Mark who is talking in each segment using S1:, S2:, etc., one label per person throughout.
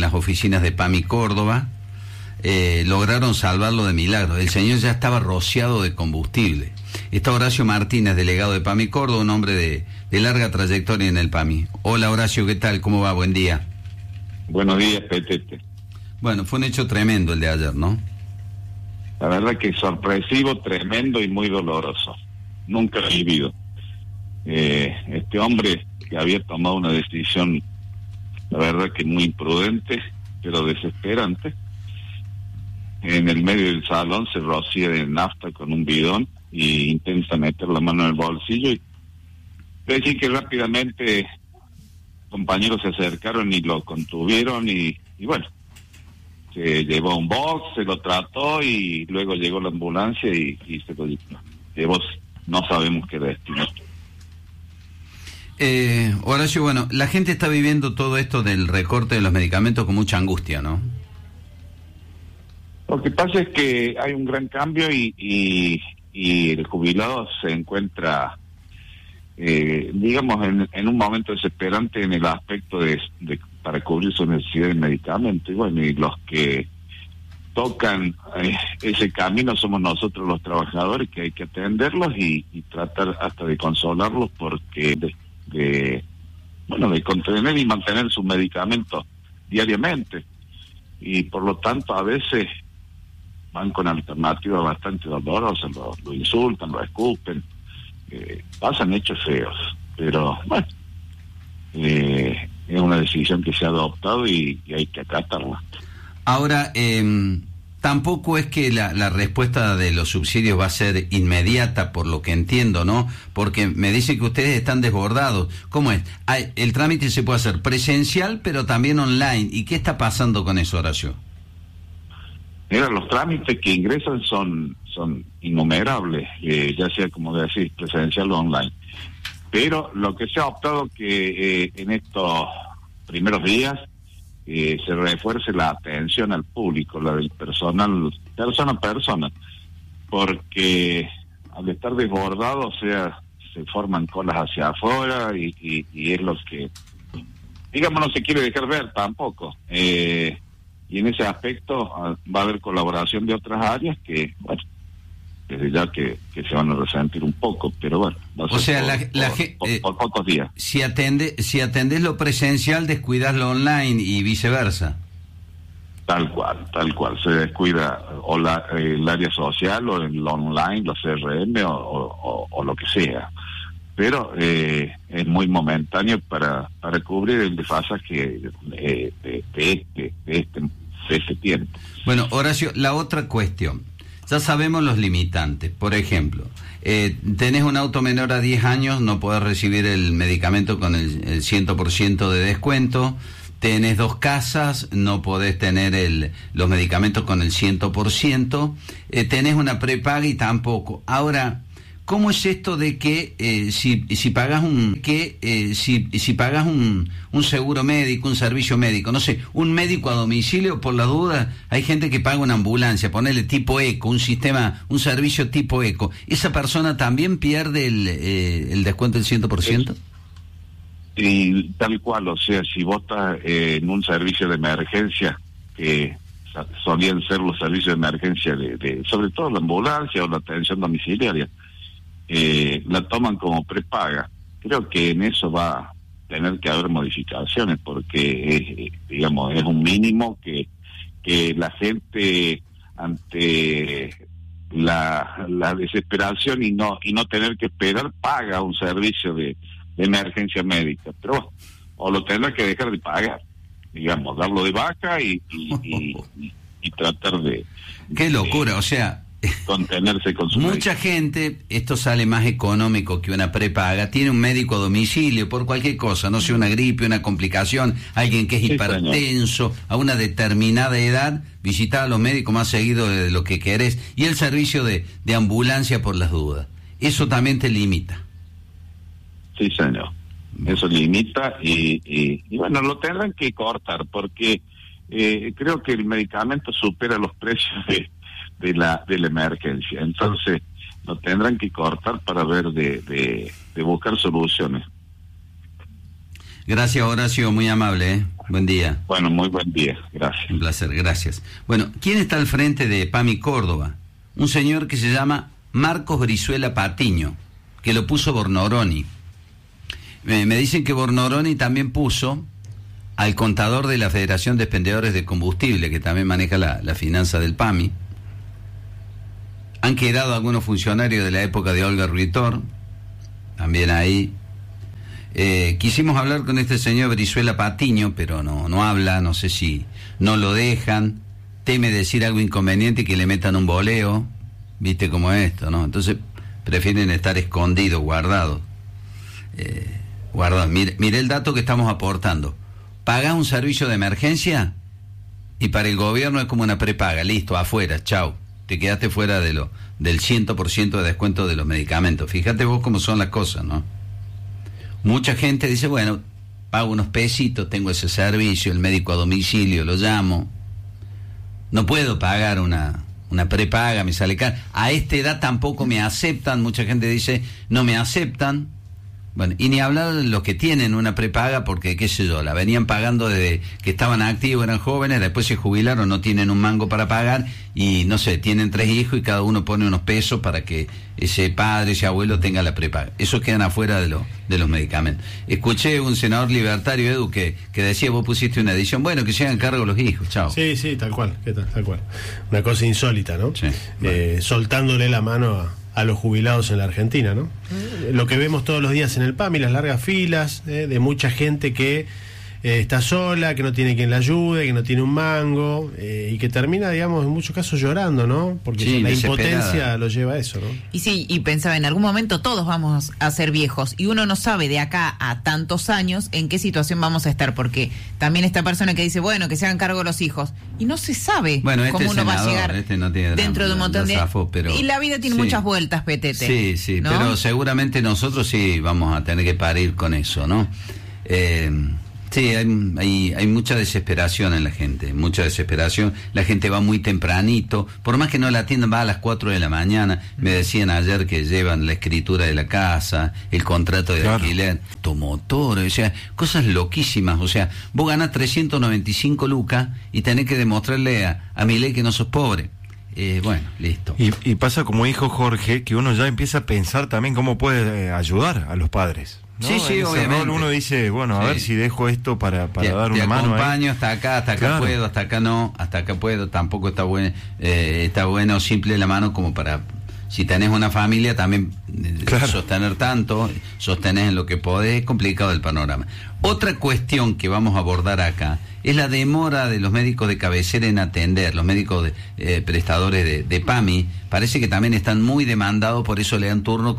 S1: las oficinas de PAMI Córdoba, lograron salvarlo de milagro. El señor ya estaba rociado de combustible. Está Horacio Martínez, delegado de PAMI Córdoba, un hombre de larga trayectoria en el PAMI. Hola Horacio, ¿qué tal? ¿Cómo va? Buen día.
S2: Buenos días, Petete.
S1: Bueno, fue un hecho tremendo el de ayer, ¿no?
S2: La verdad que sorpresivo, tremendo y muy doloroso. Nunca he vivido. Este hombre que había tomado una decisión, la verdad que muy imprudente, pero desesperante, en el medio del salón se rocía de nafta con un bidón e intenta meter la mano en el bolsillo y decir que rápidamente compañeros se acercaron y lo contuvieron y bueno, se llevó a un box, se lo trató y luego llegó la ambulancia y se lo llevó, no sabemos qué destino.
S1: Horacio, bueno, la gente está viviendo todo esto del recorte de los medicamentos con mucha angustia, ¿no?
S2: Lo que pasa es que hay un gran cambio y el jubilado se encuentra, digamos, en un momento desesperante en el aspecto de para cubrir su necesidad de medicamentos. Y bueno, y los que tocan ese camino somos nosotros los trabajadores, que hay que atenderlos y tratar hasta de consolarlos porque de contener y mantener sus medicamentos diariamente. Y por lo tanto a veces van con alternativas bastante dolorosas, lo insultan, lo escupen, pasan hechos feos, pero bueno, es una decisión que se ha adoptado y hay que acatarla.
S1: Ahora, tampoco es que la respuesta de los subsidios va a ser inmediata, por lo que entiendo, ¿no? Porque me dicen que ustedes están desbordados. ¿Cómo es? El trámite se puede hacer presencial, pero también online. ¿Y qué está pasando con eso, Horacio?
S2: Mira, los trámites que ingresan son innumerables, ya sea, como decís, presencial o online. Pero lo que se ha optado que en estos primeros días se refuerce la atención al público, la del personal, persona a persona, porque al estar desbordado, o sea, se forman colas hacia afuera y es lo que, digamos, no se quiere dejar ver tampoco. Y en ese aspecto va a haber colaboración de otras áreas que, bueno, desde ya que se van a resentir un poco, pero bueno, va a ser por pocos días.
S1: Si atendés lo presencial, descuidás lo online y viceversa.
S2: Tal cual, se descuida o el área social o el online, los CRM o lo que sea. Pero es muy momentáneo para cubrir el desfasaje de este tiempo.
S1: Bueno, Horacio, la otra cuestión. Ya sabemos los limitantes. Por ejemplo, tenés un auto menor a 10 años, no podés recibir el medicamento con el 100% de descuento. Tenés 2 casas, no podés tener los medicamentos con el 100%. Tenés una prepaga y tampoco. Ahora, ¿cómo es esto de que si pagas si pagas un seguro médico, un servicio médico, no sé, un médico a domicilio, por la duda, hay gente que paga una ambulancia, ponele tipo eco, un servicio tipo eco, ¿esa persona también pierde el descuento del 100%?
S2: Y tal cual, o sea, si vos estás en un servicio de emergencia, que solían ser los servicios de emergencia sobre todo la ambulancia o la atención domiciliaria, la toman como prepaga. Creo que en eso va a tener que haber modificaciones porque digamos, es un mínimo que la gente ante la desesperación y no tener que esperar paga un servicio de emergencia médica, pero bueno, o lo tendrá que dejar de pagar, digamos, darlo de baja y tratar de...
S1: ¡Qué locura! O sea,
S2: contenerse con su
S1: mucha
S2: médico.
S1: Gente, esto sale más económico que una prepaga, tiene un médico a domicilio por cualquier cosa, no sé, una gripe, una complicación, alguien que es hipertenso, a una determinada edad, visitar a los médicos más seguido de lo que querés, y el servicio de ambulancia por las dudas. Eso también te limita.
S2: Sí, señor. Eso limita y bueno, lo tendrán que cortar porque creo que el medicamento supera los precios de la emergencia. Entonces, lo tendrán que cortar para ver de buscar soluciones.
S1: Gracias, Horacio, muy amable, Buen día.
S2: Bueno, muy buen día, gracias.
S1: Un placer, gracias. Bueno, ¿quién está al frente de PAMI Córdoba? Un señor que se llama Marcos Brizuela Patiño, que lo puso Bornoroni. Me dicen que Bornoroni también puso al contador de la Federación de Expendedores de Combustible, que también maneja la finanza del PAMI. Han quedado algunos funcionarios de la época de Olga Ruitor, también ahí. Quisimos hablar con este señor Brizuela Patiño, pero no habla, no sé si no lo dejan, teme decir algo inconveniente y que le metan un boleo, viste cómo es esto, ¿no? Entonces prefieren estar escondidos, guardados. Mire el dato que estamos aportando. Pagás un servicio de emergencia y para el gobierno es como una prepaga, listo, afuera, chau. Te quedaste fuera del 100% de descuento de los medicamentos. Fíjate vos cómo son las cosas, ¿no? Mucha gente dice, bueno, pago unos pesitos, tengo ese servicio, el médico a domicilio, lo llamo. No puedo pagar una prepaga, me sale caro. A esta edad tampoco me aceptan, mucha gente dice, no me aceptan. Bueno, y ni hablar de los que tienen una prepaga porque, qué sé yo, la venían pagando desde que estaban activos, eran jóvenes, después se jubilaron, no tienen un mango para pagar y, no sé, tienen 3 hijos y cada uno pone unos pesos para que ese padre, ese abuelo tenga la prepaga. Esos quedan afuera de los medicamentos. Escuché un senador libertario, Edu, que decía, vos pusiste una edición, bueno, que se hagan cargo los hijos, chao.
S3: Sí, tal cual, tal cual. Una cosa insólita, ¿no?
S1: Sí, bueno.
S3: Soltándole la mano a los jubilados en la Argentina, ¿no? Lo que vemos todos los días en el PAMI, las largas filas de mucha gente que está sola, que no tiene quien la ayude, que no tiene un mango, y que termina, digamos, en muchos casos llorando, ¿no? Porque
S1: sí,
S3: la
S1: desesperada.
S3: impotencia lo lleva a eso, ¿no?
S4: Y sí, y pensaba, en algún momento todos vamos a ser viejos, y uno no sabe de acá a tantos años en qué situación vamos a estar, porque también esta persona que dice, bueno, que se hagan cargo los hijos, y no se sabe cómo uno va a llegar
S1: no tiene
S4: dentro de un montón de...
S1: pero...
S4: Y la vida tiene muchas vueltas, Petete.
S1: Sí,
S4: ¿no?
S1: Pero seguramente nosotros sí vamos a tener que parir con eso, ¿no? Sí, hay mucha desesperación en la gente, mucha desesperación. La gente va muy tempranito, por más que no la atiendan, va a las 4 de la mañana. Me decían ayer que llevan la escritura de la casa, el contrato de alquiler, automotor, o sea, cosas loquísimas. O sea, vos ganás 395 lucas y tenés que demostrarle a Milei que no sos pobre. Bueno, listo.
S5: Y pasa como dijo Jorge, que uno ya empieza a pensar también cómo puede ayudar a los padres, ¿no?
S1: Sí,
S5: en
S1: obviamente.
S5: Uno dice, bueno, a ver si dejo esto para dar
S1: te
S5: una mano.
S1: Te acompaño
S5: ahí.
S1: hasta acá
S5: Claro.
S1: puedo, hasta acá no, hasta acá puedo, tampoco está bueno simple la mano como para, si tenés una familia también
S5: Claro.
S1: sostener tanto, sostenés en lo que podés, es complicado el panorama. Otra cuestión que vamos a abordar acá es la demora de los médicos de cabecera en atender, los médicos prestadores de PAMI, parece que también están muy demandados, por eso le dan turno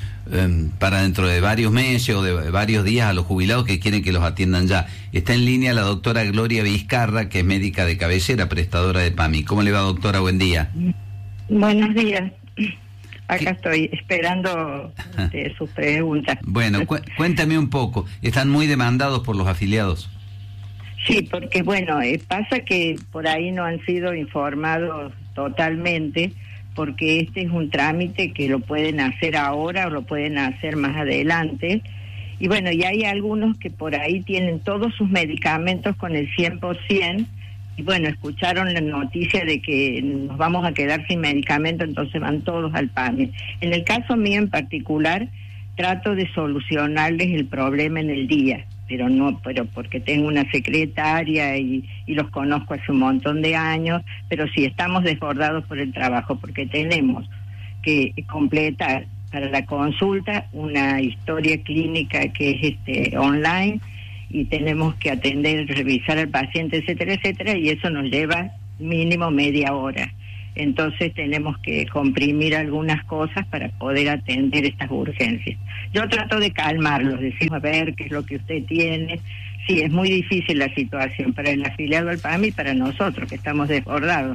S1: para dentro de varios meses o de varios días a los jubilados que quieren que los atiendan ya. Está en línea la doctora Gloria Vizcarra, que es médica de cabecera, prestadora de PAMI. ¿Cómo le va, doctora? Buen día.
S6: Buenos días. Acá estoy esperando sus preguntas.
S1: Bueno, cuéntame un poco. ¿Están muy demandados por los afiliados?
S6: Sí, porque bueno, pasa que por ahí no han sido informados totalmente, porque este es un trámite que lo pueden hacer ahora o lo pueden hacer más adelante. Y bueno, y hay algunos que por ahí tienen todos sus medicamentos con el 100%, y bueno, escucharon la noticia de que nos vamos a quedar sin medicamento, entonces van todos al PAMI. En el caso mío en particular, trato de solucionarles el problema en el día, pero porque tengo una secretaria y los conozco hace un montón de años, pero sí estamos desbordados por el trabajo, porque tenemos que completar para la consulta una historia clínica que es online, y tenemos que atender, revisar al paciente, etcétera, etcétera, y eso nos lleva mínimo media hora. Entonces tenemos que comprimir algunas cosas para poder atender estas urgencias. Yo trato de calmarlos, decir, a ver qué es lo que usted tiene. Sí, es muy difícil la situación para el afiliado al PAMI y para nosotros, que estamos desbordados.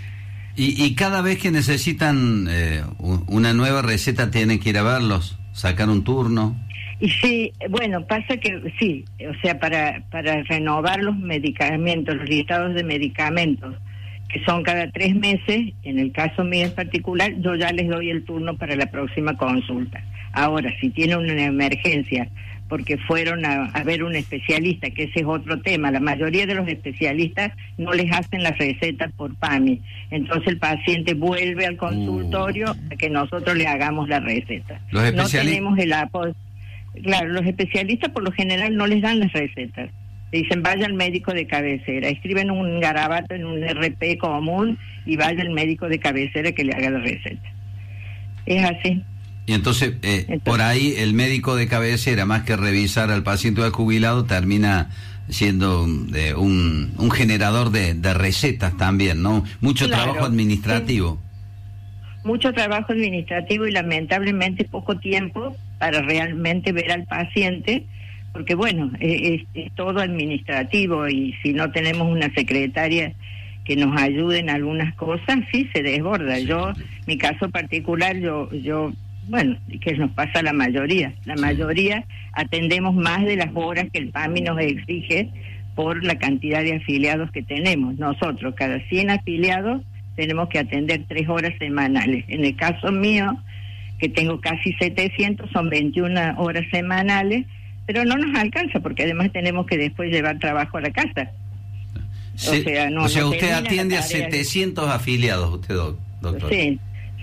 S1: Y cada vez que necesitan una nueva receta, tienen que ir a verlos, sacar un turno.
S6: Y sí, bueno, pasa que sí, o sea, para renovar los medicamentos, los listados de medicamentos, que son cada 3 meses, en el caso mío en particular, yo ya les doy el turno para la próxima consulta. Ahora, si tiene una emergencia porque fueron a ver un especialista, que ese es otro tema. La mayoría de los especialistas no les hacen las recetas por PAMI. Entonces el paciente vuelve al consultorio a que nosotros le hagamos la receta.
S1: Los especialistas...
S6: No tenemos el apoyo. Claro, los especialistas por lo general no les dan las recetas. Dicen, vaya al médico de cabecera. Escriben un garabato en un RP común y vaya al médico de cabecera que le haga la receta. Es así.
S1: Y entonces, por ahí el médico de cabecera, más que revisar al paciente o al jubilado, termina siendo un generador de recetas también, ¿no? Mucho trabajo administrativo.
S6: Sí. Mucho trabajo administrativo y lamentablemente poco tiempo para realmente ver al paciente, porque bueno, es todo administrativo, y si no tenemos una secretaria que nos ayude en algunas cosas, sí se desborda. Mi caso particular, yo bueno, que nos pasa a la mayoría. La mayoría atendemos más de las horas que el PAMI nos exige por la cantidad de afiliados que tenemos. Nosotros, cada 100 afiliados, tenemos que atender 3 horas semanales. En el caso mío, que tengo casi 700, son 21 horas semanales, pero no nos alcanza porque además tenemos que después llevar trabajo a la casa.
S1: Sí, o sea, usted atiende a 700 afiliados, usted, doctor.
S6: Sí.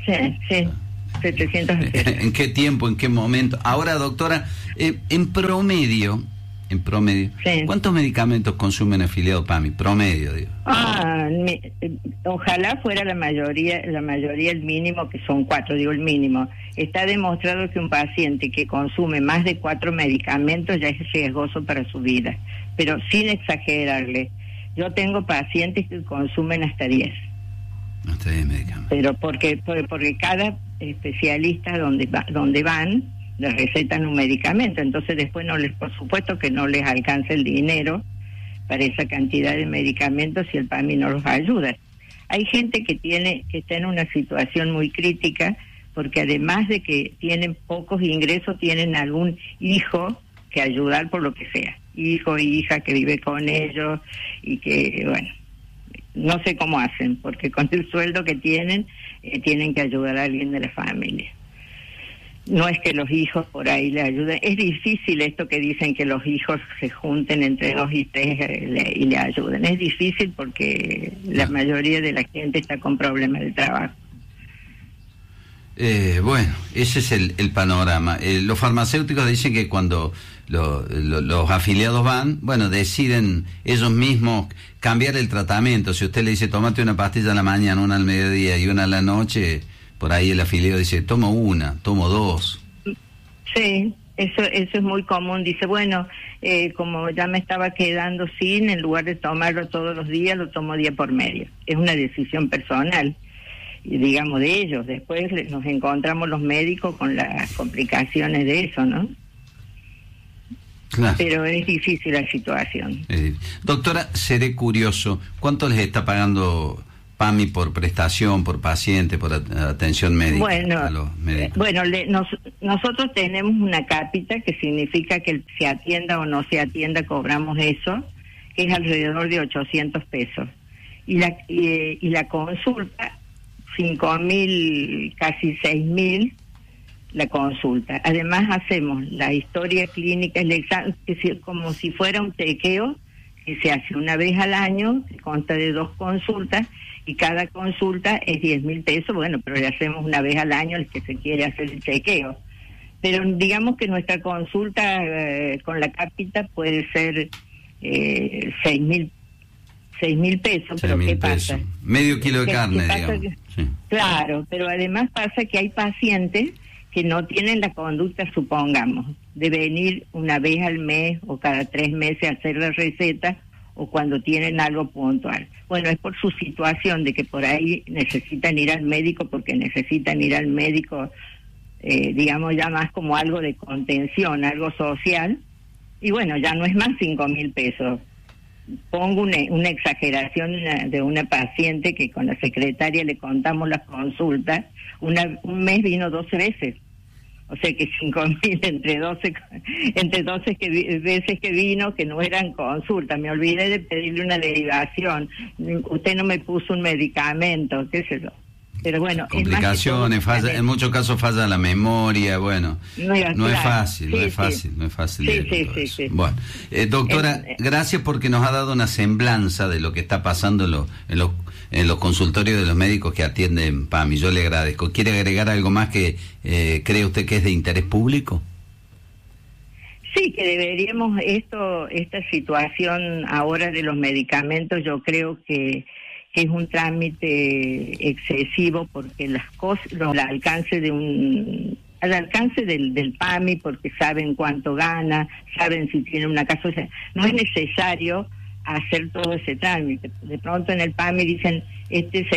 S6: 700 afiliados.
S1: ¿En qué tiempo, en qué momento? Ahora, doctora, en promedio,
S6: sí.
S1: ¿Cuántos medicamentos consumen afiliado PAMI? Promedio, digo.
S6: Ojalá fuera la mayoría el mínimo, que son 4, digo el mínimo. Está demostrado que un paciente que consume más de 4 medicamentos ya es riesgoso para su vida, pero sin exagerarle. Yo tengo pacientes que consumen hasta 10.
S1: Hasta 10 medicamentos.
S6: Pero porque cada especialista donde van les recetan un medicamento, entonces después por supuesto que no les alcanza el dinero para esa cantidad de medicamentos si el PAMI no los ayuda. Hay gente que está en una situación muy crítica porque además de que tienen pocos ingresos, tienen algún hijo que ayudar por lo que sea, hijo o hija que vive con ellos, y que bueno, no sé cómo hacen, porque con el sueldo que tienen que ayudar a alguien de la familia. No es que los hijos por ahí le ayuden. Es difícil esto que dicen que los hijos se junten entre 2 y 3 y le ayuden. Es difícil porque la mayoría de la gente está con problemas de trabajo.
S1: Bueno, ese es el panorama. Los farmacéuticos dicen que cuando los afiliados van, bueno, deciden ellos mismos cambiar el tratamiento. Si usted le dice, tómate una pastilla a la mañana, una al mediodía y una a la noche, por ahí el afiliado dice, tomo una, tomo 2.
S6: Sí, eso es muy común. Dice, bueno, como ya me estaba quedando sin, en lugar de tomarlo todos los días, lo tomo día por medio. Es una decisión personal, digamos, de ellos. Después nos encontramos los médicos con las complicaciones de eso, ¿no?
S1: Claro.
S6: Pero es difícil la situación.
S1: Doctora, seré curioso, ¿cuánto les está pagando PAMI por prestación, por paciente, por atención médica a los médicos?
S6: Bueno, nosotros tenemos una cápita, que significa que se atienda o no se atienda, cobramos eso, que es alrededor de 800 pesos. Y la consulta, 5.000, casi 6.000, la consulta. Además hacemos la historia clínica, el examen, como si fuera un chequeo, que se hace una vez al año, que consta de 2 consultas, y cada consulta es 10.000 pesos, bueno, pero le hacemos una vez al año el que se quiere hacer el chequeo. Pero digamos que nuestra consulta con la cápita puede ser 6.000 pesos, pero ¿qué pasa?
S1: Medio kilo de carne, digamos. Sí.
S6: Claro, pero además pasa que hay pacientes que no tienen la conducta, supongamos, de venir una vez al mes o cada 3 meses a hacer la receta, o cuando tienen algo puntual. Bueno, es por su situación de que por ahí necesitan ir al médico, porque necesitan ir al médico, digamos, ya más como algo de contención, algo social, y bueno, ya no es más 5.000 pesos. Pongo una exageración de una paciente que con la secretaria le contamos las consultas, un mes vino 12 veces. O sea que 5.000 entre 12 veces que vino, que no eran consultas. Me olvidé de pedirle una derivación. Usted no me puso un medicamento, qué sé yo. Pero bueno,
S1: complicaciones, falla, en muchos casos falla la memoria, bueno, no es fácil.
S6: Sí.
S1: Bueno, doctora, gracias porque nos ha dado una semblanza de lo que está pasando en los consultorios de los médicos que atienden PAMI. Yo le agradezco. ¿Quiere agregar algo más que cree usted que es de interés público?
S6: Sí, que deberíamos esta situación ahora de los medicamentos, yo creo que es un trámite excesivo porque las cosas, al alcance del PAMI, porque saben cuánto gana, saben si tiene una casa, o sea, no es necesario hacer todo ese trámite. De pronto en el PAMI dicen,